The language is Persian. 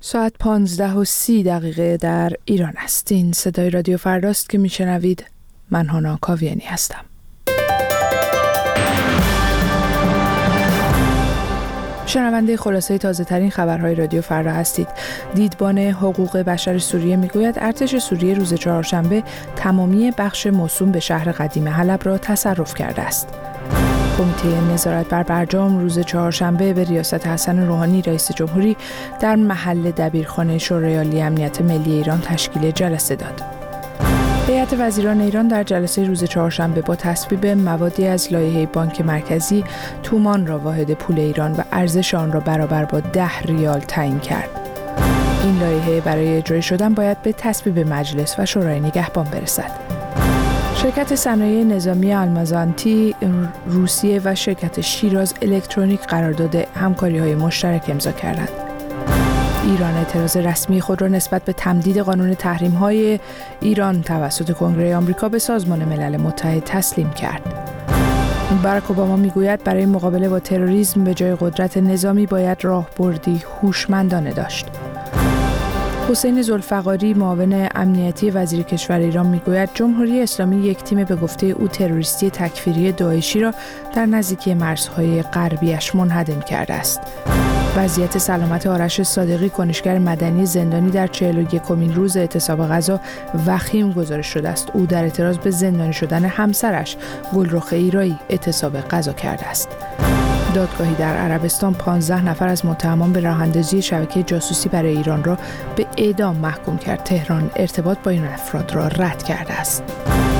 ساعت 15:30 در ایران است. این صدای رادیو فرداست که میشنوید. من هانا کاویانی هستم. شنونده خلاصه تازه ترین خبرهای رادیو فردا هستید. دیدبان حقوق بشر سوریه میگوید ارتش سوریه روز چهارشنبه تمامی بخش موسوم به شهر قدیم حلب را تصرف کرده است. کمیته نظارت بر برجام روز چهارشنبه به ریاست حسن روحانی رئیس جمهوری در محل دبیرخانه شورای عالی امنیت ملی ایران تشکیل جلسه داد. هیئت وزیران ایران در جلسه روز چهارشنبه با تصویب موادی از لایحه بانک مرکزی تومان را واحد پول ایران و ارزش آن را برابر با 10 ریال تعیین کرد. این لایحه برای اجرایی شدن باید به تصویب مجلس و شورای نگهبان برسد. شرکت صنایع نظامی آلمازانتی روسیه و شرکت شیراز الکترونیک قرارداد همکاری‌های مشترک امضا کردند. ایران اعتراض رسمی خود را نسبت به تمدید قانون تحریم‌های ایران توسط کنگره آمریکا به سازمان ملل متحد تسلیم کرد. باراک اوباما میگوید برای مقابله با تروریسم به جای قدرت نظامی باید راهبردی هوشمندانه داشت. حسین ذوالفقاری معاون امنیتی وزیر کشور ایران میگوید جمهوری اسلامی یک تیم به گفته او تروریستی تکفیری داعشی را در نزدیکی مرزهای غربیش منهدم کرده است. وضعیت سلامت آرش صادقی کنشگر مدنی زندانی در 41مین روز اعتصاب غذا وخیم گزارش شده است. او در اعتراض به زندانی شدن همسرش گلرخ ایرایی اعتصاب غذا کرده است. دادگاهی در عربستان 15 نفر از متهمان به راه‌اندازی شبکه جاسوسی برای ایران را به اعدام محکوم کرد. تهران ارتباط با این افراد را رد کرده است.